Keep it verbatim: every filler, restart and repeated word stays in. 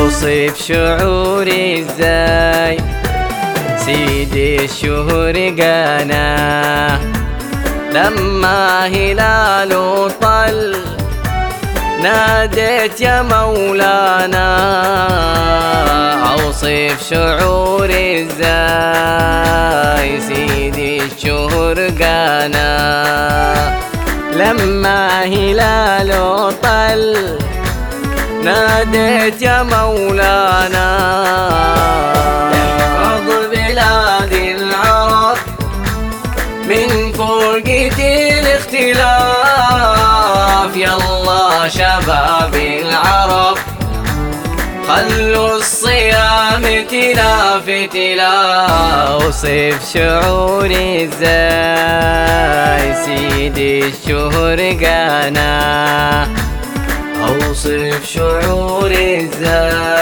اوصف شعوري ازاي سيدي الشهر قانا لما هلاله طل ناديت يا مولانا. اوصف شعوري ازاي سيدي الشهر قانا لما هلاله طل ناديت يا مولانا. احفظ بلاد العرب من فرقة الاختلاف، يلا شباب العرب خلوا الصيام تلاف تلاف. اوصف شعوري ازاي سيدي الشهر قانا اوصف شعوري ازاي